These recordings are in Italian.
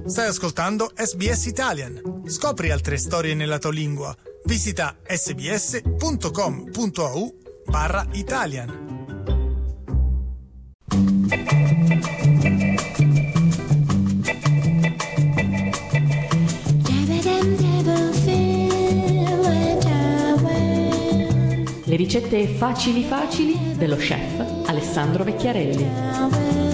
Stai ascoltando SBS Italian. Scopri altre storie nella tua lingua. Visita sbs.com.au/Italian. Le ricette facili dello chef Alessandro Vecchiarelli.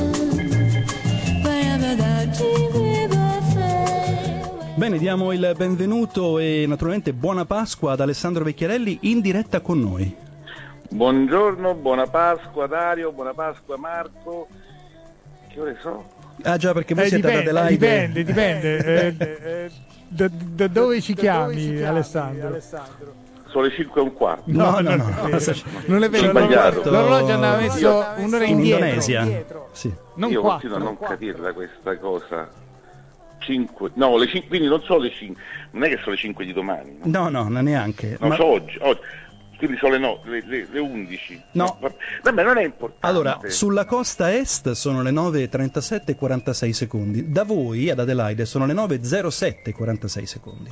Bene, diamo il benvenuto e naturalmente buona Pasqua ad Alessandro Vecchiarelli in diretta con noi. Buongiorno, buona Pasqua Dario, buona Pasqua Marco. Che ore so? Ah già, perché voi siete ad Adelaide. Dipende. Da dove ci chiami, Alessandro? Sono le 5:15. No. Non è vero, l'orologio andava messo un'ora in indietro. Indonesia. Sì. Non Io 4. continuo a non capirla questa cosa. 5, no, le 5, quindi non sono le 5, non è che sono le 5 di domani. No, neanche. No, sono oggi, quindi sono le 11. No. Vabbè, non è importante. Allora, sulla costa est sono le 9:37 e 46 secondi. Da voi, ad Adelaide, sono le 9:07 e 46 secondi.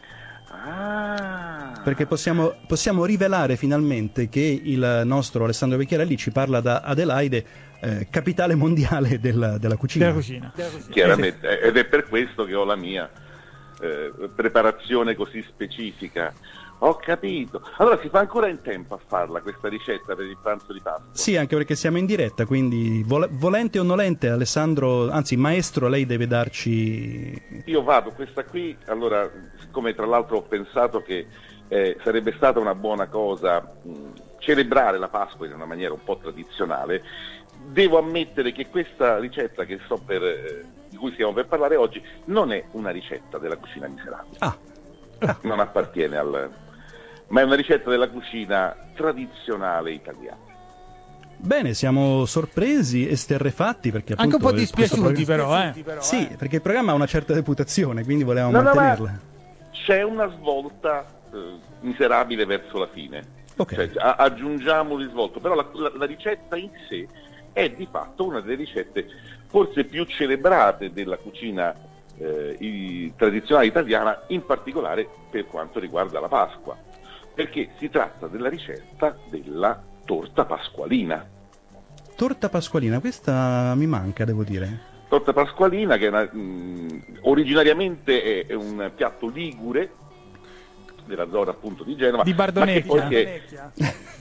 Perché possiamo rivelare finalmente che il nostro Alessandro Vecchiarelli ci parla da Adelaide, capitale mondiale della cucina. Della cucina. Chiaramente, ed è per questo che ho la mia preparazione così specifica. Ho capito. Allora si fa ancora in tempo a farla questa ricetta per il pranzo di Pasqua? Sì, anche perché siamo in diretta, quindi volente o nolente, Alessandro, anzi maestro, lei deve darci... Io vado, questa qui, allora, siccome tra l'altro ho pensato che sarebbe stata una buona cosa celebrare la Pasqua in una maniera un po' tradizionale, devo ammettere che questa ricetta che di cui stiamo per parlare oggi non è una ricetta della cucina miserabile. Non appartiene ma è una ricetta della cucina tradizionale italiana. Bene, siamo sorpresi, esterrefatti, perché appunto... Anche un po' dispiaciuti però. Sì, perché il programma ha una certa reputazione, quindi volevamo mantenerla. Ma c'è una svolta miserabile verso la fine. Okay. Cioè, aggiungiamo il risvolto, però la ricetta in sé è di fatto una delle ricette forse più celebrate della cucina tradizionale italiana, in particolare per quanto riguarda la Pasqua, perché si tratta della ricetta della torta pasqualina. Torta pasqualina, questa mi manca, devo dire. Torta pasqualina che originariamente è un piatto ligure della zona appunto di Genova, di Bardonecchia.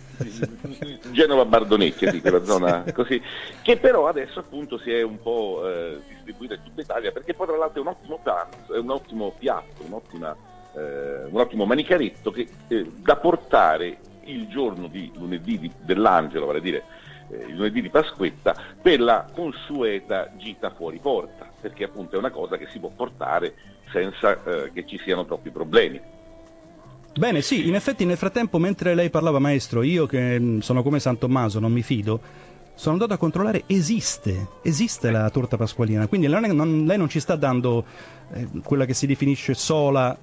Genova Bardonecchia, sì, quella zona così, che però adesso appunto si è un po' distribuita in tutta Italia, perché poi tra l'altro è un ottimo piatto, un ottimo manicaretto che da portare il giorno di lunedì dell'Angelo, vale a dire il lunedì di Pasquetta, per la consueta gita fuori porta, perché appunto è una cosa che si può portare senza che ci siano troppi problemi. Bene, sì, in effetti nel frattempo, mentre lei parlava, maestro, io che sono come San Tommaso, non mi fido, sono andato a controllare, esiste la torta pasqualina, quindi lei non ci sta dando quella che si definisce sola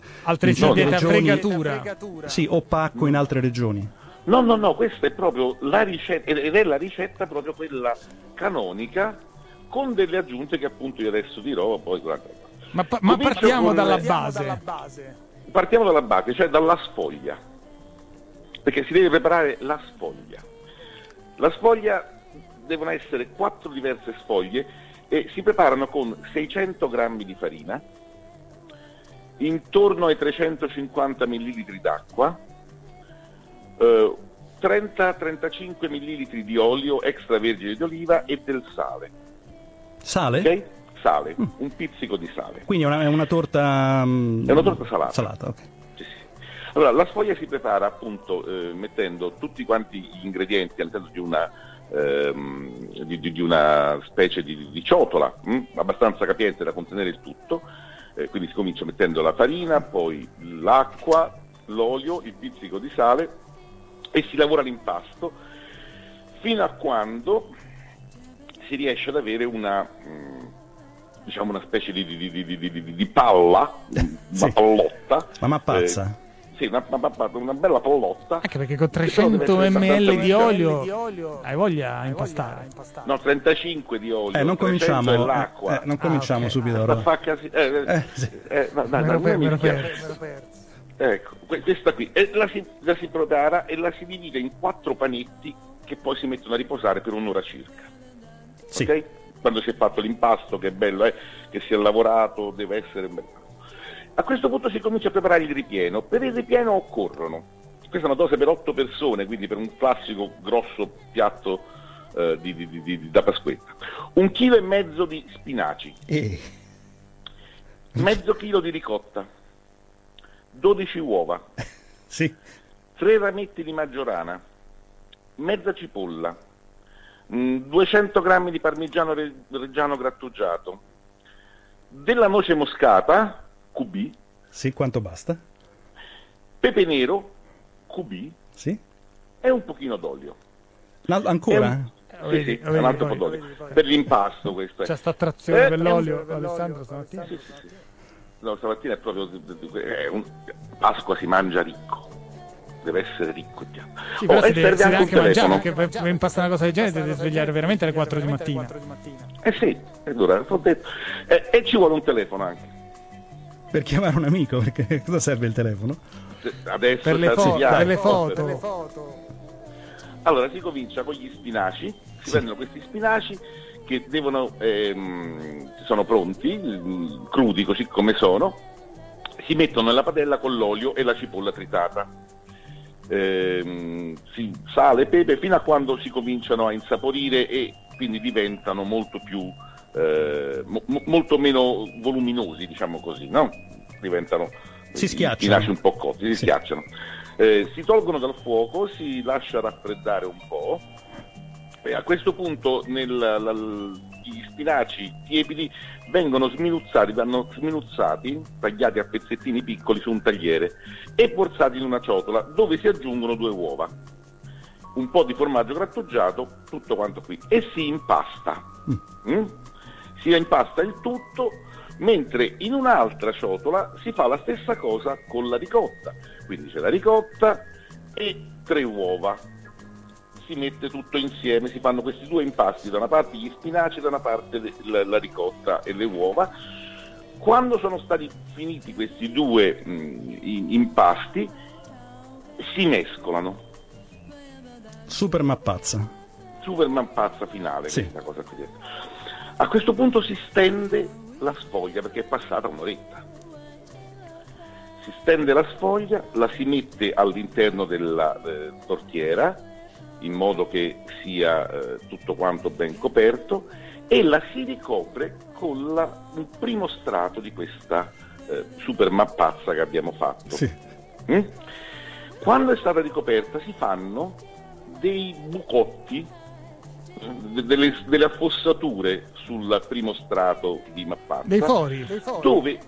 fregatura. Sì, o pacco in altre regioni. No, questa è proprio la ricetta, ed è la ricetta proprio quella canonica, con delle aggiunte che appunto io adesso dirò, poi ma partiamo dalla base. Partiamo dalla base, cioè dalla sfoglia, perché si deve preparare la sfoglia. La sfoglia devono essere 4 diverse sfoglie e si preparano con 600 grammi di farina, intorno ai 350 millilitri d'acqua, 30-35 millilitri di olio extravergine di oliva e del sale. Sale? Ok? Sale, un pizzico di sale. Quindi è una torta... È una torta salata. Salata, ok. Sì. Allora, la sfoglia si prepara appunto mettendo tutti quanti gli ingredienti all'interno di una specie di ciotola abbastanza capiente da contenere il tutto, quindi si comincia mettendo la farina, poi l'acqua, l'olio, il pizzico di sale e si lavora l'impasto fino a quando si riesce ad avere una specie di palla, sì. una pallotta. Ma pazza. Sì, una bella pollotta. Anche perché con 300 ml di olio hai voglia di impastare. No, 35 di olio. Non cominciamo, l'acqua. non cominciamo okay. subito. Sì. Me lo perso. Ecco, questa qui la si prepara e la si divide in 4 panetti che poi si mettono a riposare per un'ora circa. Sì. Ok? Quando si è fatto l'impasto, che è bello, che si è lavorato, deve essere bello. A questo punto si comincia a preparare il ripieno. Per il ripieno occorrono, questa è una dose per 8 persone, quindi per un classico grosso piatto da Pasquetta, 1,5 kg di spinaci, mezzo chilo di ricotta, 12 uova, sì. 3 rametti di maggiorana, mezza cipolla, 200 grammi di parmigiano reggiano grattugiato, della noce moscata QB. Sì, quanto basta? Pepe nero QB. Sì. E un pochino d'olio. Ancora? Sì, un altro po' d'olio. Per l'impasto questo è. C'è sta attrazione per l'olio, Alessandro, stamattina? Sì. No, stamattina è proprio Pasqua si mangia ricco. Deve essere ricco il piatto. Sì, però si deve anche mangiare, telefono. perché per impastare una cosa del genere devi svegliare veramente alle 4 di mattina. Sì, allora, ho detto. E ci vuole un telefono anche. Per chiamare un amico, perché cosa serve il telefono? Adesso per le foto. Allora si comincia con gli spinaci, si prendono questi spinaci che sono pronti, crudi così come sono, si mettono nella padella con l'olio e la cipolla tritata, sale, pepe, fino a quando si cominciano a insaporire e quindi diventano molto più molto meno voluminosi, diciamo così, no? Diventano spinaci un po' cotti, si schiacciano. Si tolgono dal fuoco, si lascia raffreddare un po' e a questo punto gli spinaci tiepidi vanno sminuzzati, tagliati a pezzettini piccoli su un tagliere e porzati in una ciotola dove si aggiungono 2 uova, un po' di formaggio grattugiato, tutto quanto qui, e si impasta. Si impasta il tutto, mentre in un'altra ciotola si fa la stessa cosa con la ricotta. Quindi c'è la ricotta e 3 uova. Si mette tutto insieme, si fanno questi 2 impasti, da una parte gli spinaci, da una parte la ricotta e le uova. Quando sono stati finiti questi 2 impasti, si mescolano. Super mappazza finale, sì. Questa cosa qui. A questo punto si stende la sfoglia perché è passata un'oretta. Si stende la sfoglia, la si mette all'interno della tortiera in modo che sia tutto quanto ben coperto e la si ricopre con un primo strato di questa super mappazza che abbiamo fatto. Sì. Quando è stata ricoperta si fanno dei bucotti, delle affossature sul primo strato di mappazza, dei fori dove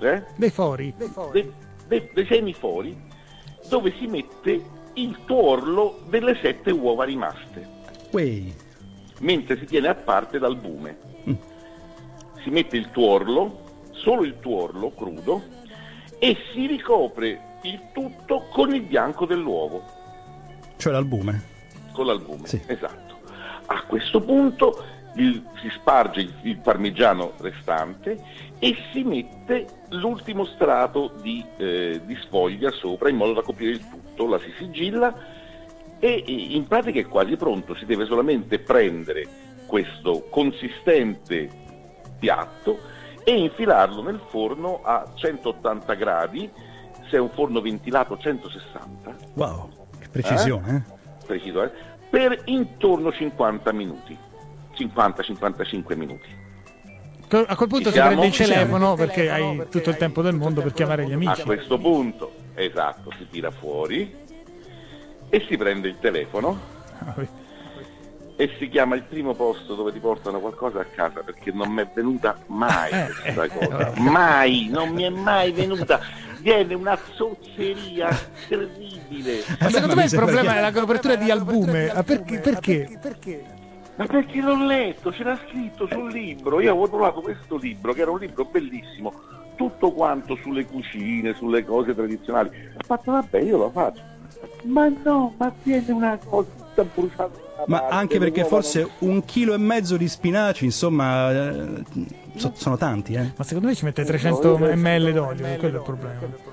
dei semifori dove si mette il tuorlo delle 7 uova rimaste, mentre si tiene a parte l'albume. Si mette il tuorlo, solo il tuorlo crudo, e si ricopre il tutto con il bianco dell'uovo, cioè l'albume. Con l'albume, sì. Esatto. A questo punto si sparge il parmigiano restante e si mette l'ultimo strato di sfoglia sopra in modo da coprire il tutto, la si sigilla e in pratica è quasi pronto. Si deve solamente prendere questo consistente piatto e infilarlo nel forno a 180 gradi, se è un forno ventilato 160. Wow, che precisione, Preciso, per intorno 50 minuti, 50-55 minuti. A quel punto si prende il telefono perché hai tutto il tempo del mondo per chiamare gli amici. A questo punto, esatto, si tira fuori e si prende il telefono e si chiama il primo posto dove ti portano qualcosa a casa, perché non mi è venuta mai questa cosa, mai, non mi è mai venuta. Viene una zozzeria terribile. Ma secondo me il problema è la copertura di albume. Perché? Ma perché l'ho letto, c'era scritto sul libro, io avevo trovato questo libro, che era un libro bellissimo, tutto quanto sulle cucine, sulle cose tradizionali. Ho fatto, vabbè, io lo faccio. Ma no, ma tiene una cosa tutta bruciata. Ma anche perché forse 1,5 chili di spinaci, insomma, sono tanti, eh. Ma secondo me ci mette 300 ml d'olio, quello è il problema.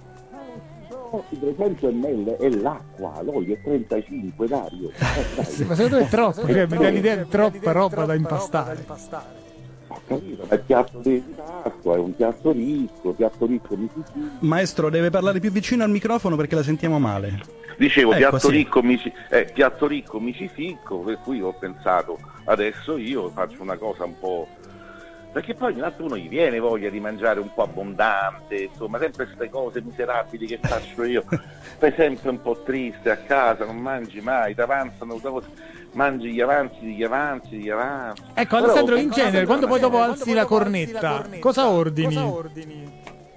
I 300 ml è l'acqua, l'olio è 35, Dario. Sì, ma secondo me è troppo, cioè, mi dà l'idea di troppa roba da impastare. Ho capito, ma il piatto di Pasqua è un piatto ricco mi si fica. Maestro, deve parlare più vicino al microfono perché la sentiamo male. Dicevo, Ecco, piatto sì. ricco mi ci ficco, per cui ho pensato, adesso io faccio una cosa un po'... Perché poi ogni tanto uno gli viene voglia di mangiare un po' abbondante, insomma, sempre queste cose miserabili che faccio io. Stai sempre un po' triste a casa, non mangi mai, ti avanzano, mangi gli avanzi. Ecco, Alessandro, in genere, quando poi dopo alzi la cornetta, cosa ordini?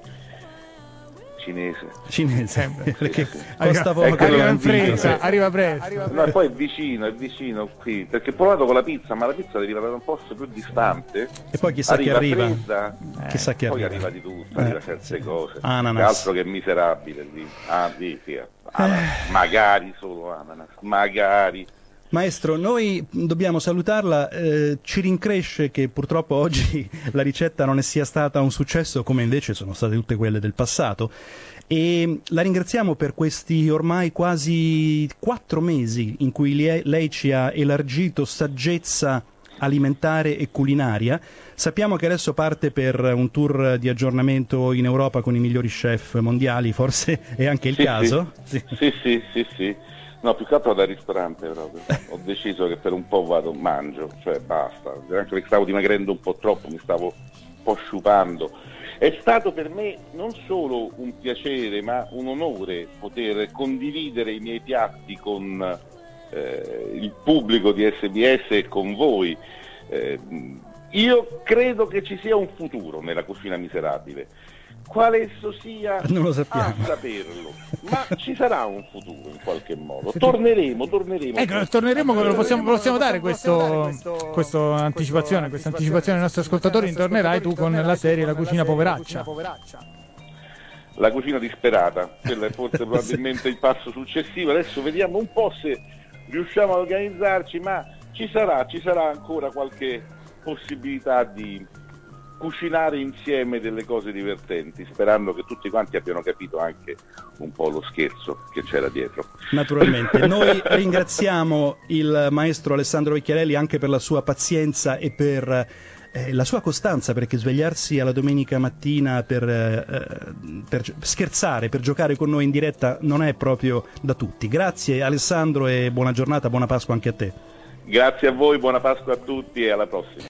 Cinese. Perché costa poco, arriva in fretta, arriva presto. No, poi è vicino qui, perché ho provato con la pizza, ma la pizza deriva da un posto più distante. E poi chissà che arriva. Fredda, Chissà che poi arriva. arriva di tutto, arriva certe cose. Ananas. Che altro che miserabile lì. Magari solo ananas, magari. Maestro, noi dobbiamo salutarla, ci rincresce che purtroppo oggi la ricetta non sia stata un successo come invece sono state tutte quelle del passato e la ringraziamo per questi ormai quasi 4 mesi in cui lei ci ha elargito saggezza alimentare e culinaria. Sappiamo che adesso parte per un tour di aggiornamento in Europa con i migliori chef mondiali, forse è anche il caso? Sì. No, più che altro da ristorante proprio. Ho deciso che per un po' mangio, cioè basta. Anche perché stavo dimagrendo un po' troppo, mi stavo un po' sciupando. È stato per me non solo un piacere, ma un onore poter condividere i miei piatti con il pubblico di SBS e con voi. Io credo che ci sia un futuro nella cucina miserabile. Quale esso sia, non lo sappiamo. A saperlo, ma ci sarà un futuro in qualche modo. Torneremo. Ecco, torneremo, possiamo dare questa anticipazione ai nostri ascoltatori. Tornerai tu con la serie La cucina poveraccia. La cucina disperata, quella è forse probabilmente il passo successivo. Adesso vediamo un po' se riusciamo a organizzarci, ma ci sarà ancora qualche possibilità di cucinare insieme delle cose divertenti, sperando che tutti quanti abbiano capito anche un po' lo scherzo che c'era dietro. Naturalmente. Noi ringraziamo il maestro Alessandro Vecchiarelli anche per la sua pazienza e per la sua costanza, perché svegliarsi alla domenica mattina per scherzare, per giocare con noi in diretta non è proprio da tutti. Grazie Alessandro e buona giornata, buona Pasqua anche a te. Grazie a voi, buona Pasqua a tutti e alla prossima.